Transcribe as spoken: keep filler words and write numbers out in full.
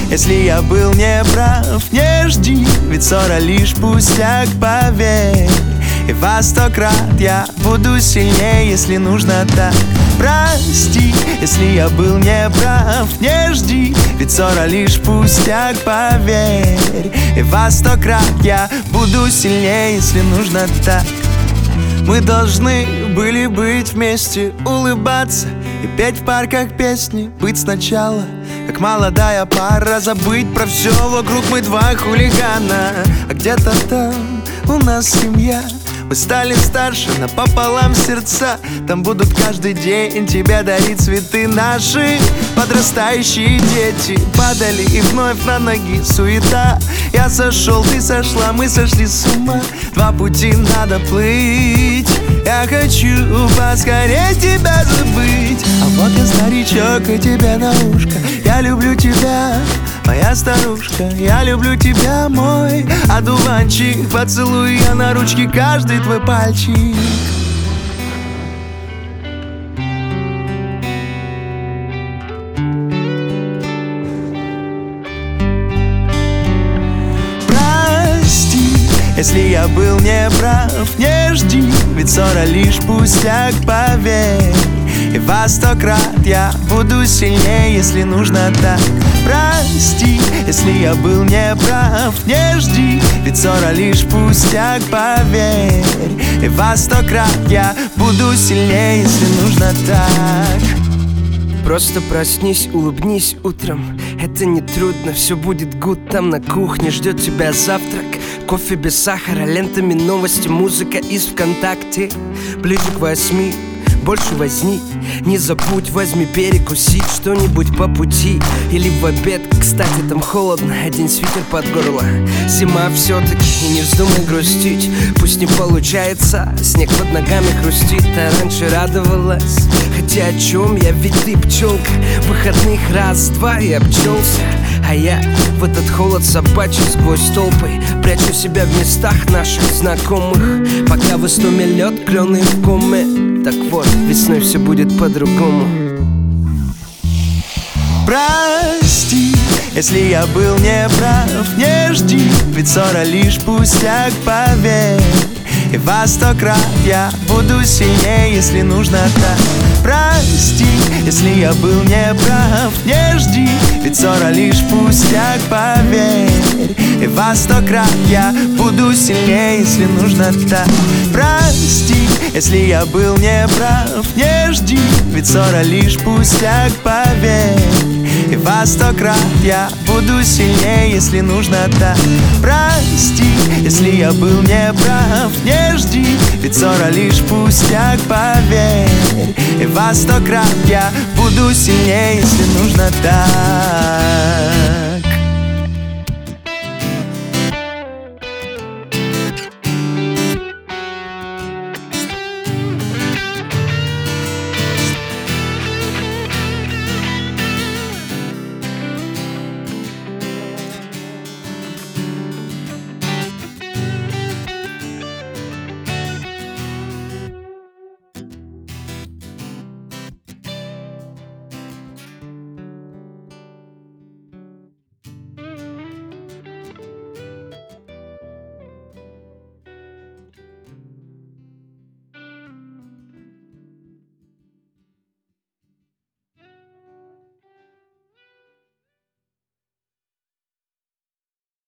если я был неправ, не жди, ведь ссора лишь пустяк, поверь. И во сто крат я буду сильнее, если нужно так. Прости, если я был неправ, не жди, ведь ссора лишь пустяк, поверь. И во сто крат я буду сильнее, если нужно так. Мы должны были быть вместе, улыбаться и петь в парках песни, быть сначала как молодая пара, забыть про все вокруг, мы два хулигана. А где-то там у нас семья, мы стали старше, напополам сердца. Там будут каждый день тебе дарить цветы. Наши подрастающие дети падали и вновь на ноги суета. Я сошел, ты сошла, мы сошли с ума. Два пути надо плыть. Я хочу поскорее тебя забыть. А вот я старичок и тебе на ушко: я люблю тебя, моя старушка, я люблю тебя, мой одуванчик. Поцелую я на ручке каждый твой пальчик. Прости, если я был неправ, не жди, ведь ссора лишь пустяк, поверь. И во сто крат я буду сильнее, если нужно так. Прости, если я был неправ, не жди, ведь ссора лишь пустяк, поверь. И во сто крат я буду сильнее, если нужно так. Просто проснись, улыбнись утром. Это не трудно, все будет гуд. Там на кухне ждет тебя завтрак, кофе без сахара, лентами новости, музыка из ВКонтакте. Ближе к восьми, больше возни. Не забудь, возьми перекусить что-нибудь по пути или в обед. Кстати, там холодно, один свитер под горло. Зима все-таки, и не вздумай грустить. Пусть не получается, снег под ногами хрустит. А раньше радовалась, хотя о чем я, ведь ты пчелка. Выходных раз-два и обчелся. А я в этот холод собачий сквозь толпы прячу себя в местах наших знакомых. Пока в Истоме лед, клены в коме. Так вот, весной все будет по-другому. Прости, если я был неправ, не жди, ведь ссора лишь пустяк, поверь. И во сто крат я буду сильнее, если нужно так. Прости, если я был неправ, не жди, ведь ссора лишь пустяк, поверь. И во сто крат я буду сильнее, если нужно так. Прости, если я был неправ, не жди, ведь ссора лишь пустяк, поверь. И во сто крат я буду сильнее, если нужно так. Прости, если я был неправ, не жди, ведь ссора лишь пустяк, поверь. И во сто крат я буду сильнее, если нужно так.